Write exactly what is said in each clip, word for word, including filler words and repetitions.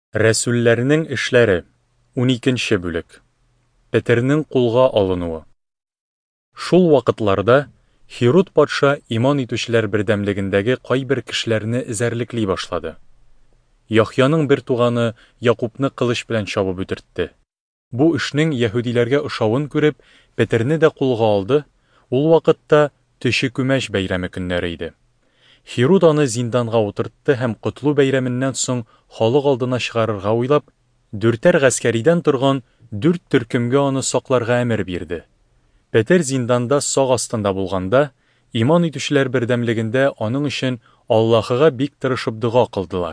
Рәсүлләрнең эшләре. уникенче бүлек. Петернең кулга алынуы. Шул вакытларда Хирут патша иман итүчеләр бердәмлегендәге кайбер кешеләрне эзәрлекли башлады. Яхьяның бер туганы Якубны кылыч белән чабып үтертте. Бу эшнең яһүдиләргә ошавын күреп, Петерне дә кулга алды. Ул вакытта төше күмәч бәйрәме көннәре иде. Хирут аны зинданга утыртты һәм котлу бәйрәменнән соң халык алдына чыгарырга уйлап, дүртәр гаскәридән торган дүрт төркемгә аны сакларга әмер бирде. Петер зинданда сак астында булганда, иман итүчеләр бердәмлегендә аның өчен Аллаһыга бик тырышып дуга кылдылар.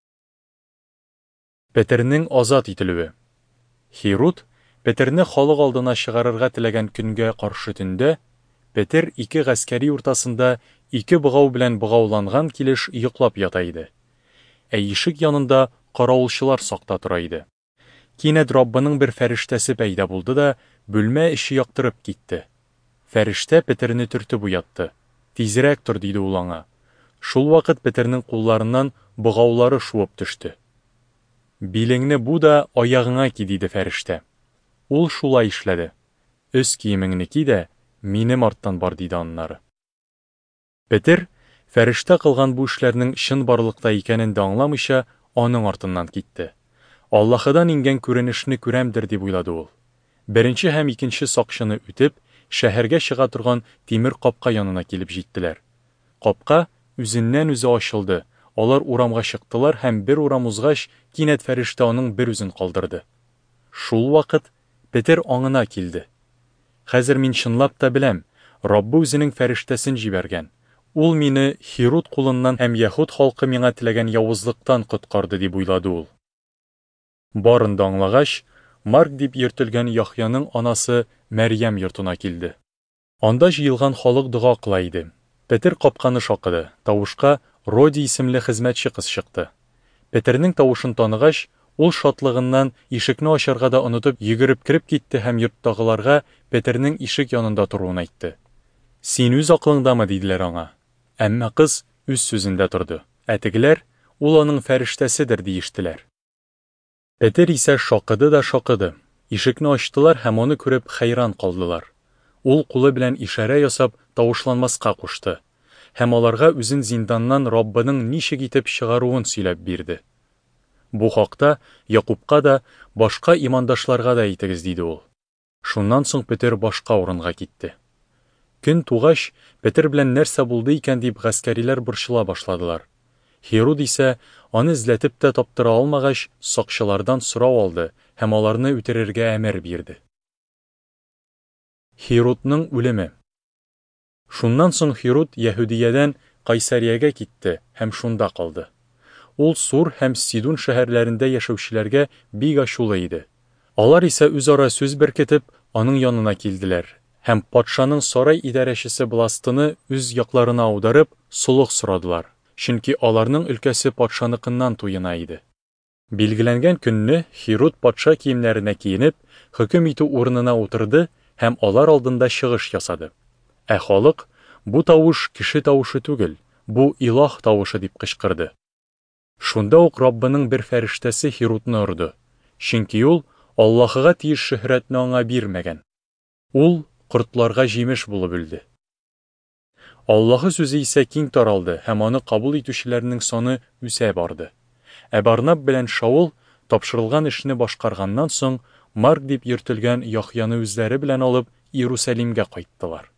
Петернең азат ителүе. Хирут Петерне халык алдына чыгарырга теләгән көнгә каршы төндә, Петер ике гаскәри уртасында ике богау белән богауланган килеш йоклап ята иде. Ә ишек янында каравылчылар сакта тора иде. Кинәт Раббының бер фәрештәсе пәйда булды да, бүлмә эче яктырып китте. Фәрештә Петерне төртеп уятты. Тизрәк тор, диде ул аңа. Шул вакыт Петернең кулларыннан богаулары шуып төште. Билеңне бу да аягыңа ки, диде фәрештә. Ул шулай эшләде. Өс киемеңне ки дә, минем арттан бар, диде аннары. Петер фәрештә кылган бу эшләрнең чын барлыкта икәнен дә аңламыйча, аның артыннан китте. Аллаһыдан ингән күренешне күрәмдер дип уйлады ул. Беренче һәм икенче сакчыны үтеп, шәһәргә чыга торган тимер капка янына килеп җиттеләр. Капка үзеннән-үзе ачылды. Алар урамга чыктылар һәм бер урам узгач, кинәт фәрештә аның бер үзен калдырды. Шул вакыт Петер аңына килде. Хәзер мин чынлап та беләм, Раббы үзенең фәрештәсен җибәргән. Ул мине Хирут кулыннан һәм Яһуд халкы миңа теләгән явызлыктан коткарды, дип уйлады ул. Барын да аңлагач, Марк дип йөртелгән Яхьяның анасы Мәрьям йортына килде. Анда җыелган халык дуга кыла иде. Петер капканы шакыды. Тавышка Роди исемле хезмәтче кыз чыкты. Петернең тавышын таныгач, ул шатлыгыннан ишекне ачарга да онытып йөгереп кирип китте һәм йорттагыларга Петернең ишек янында торуын әйтте. Син үз аклыңдамы, диделәр аңа. Әмма кыз үз сүзендә торды. Ә тегеләр, ул аның фәрештәседер диештеләр. Петер исә шакыды да шакыды. Ишекне ачтылар һәм аны күреп хәйран калдылар. Ул кулы белән ишарә ясап тавышланмаска кушты. Һәм аларга үзен зинданнан Раббының ничек итеп чыгаруын сөйләп бирде. Бу хакта Якубка да, башка имандашларга да әйтегез, диде ул. Шуннан соң Петер башка урынга китте. Көн тугач, Петер белән нәрсә булды икән дип гаскәриләр борчыла башладылар. Хирут исә, аны эзләтеп тә таптыра алмагач, сакчылардан сорау алды һәм аларны үтерергә әмер бирде. Хирутның үлеме. Шуннан соң Хирут Яһүдиядән Кайсариягә китте һәм шунда калды. Ул Сур һәм Сидун шәһәрләрендә яшәүчеләргә бик ачулы иде. Алар исә үзара сүз беркетеп, аның янына килделәр һәм патшаның сарай идарәчесе Бластыны үз якларына аударып, сулык сорадылар, чөнки аларның өлкәсе патшаныкыннан туена иде. Билгеләнгән көнне Хирут патша киемнәренә киенеп, хөкем итү урынына утырды һәм алар алдында чыгыш ясады. Ә халык, бу тавыш кеше тавышы түгел, бу илаһ тавышы дип кычкырды. Шунда ук Раббының бер фәрештәсе Хирутны орды, чөнки ул Аллаһыга тиеш шөһрәтне аңа бирмәгән. Ул кортларга җимеш булып үлде. Аллаһы сүзе исә киң таралды һәм аны кабул итүчеләрнең саны үсә барды. Ә Барнаб белән Шаул тапшырылган эшне башкарганнан соң, Марк дип йөртелгән Яхьяны үзләре белән алып Иерусалимгә кайттылар.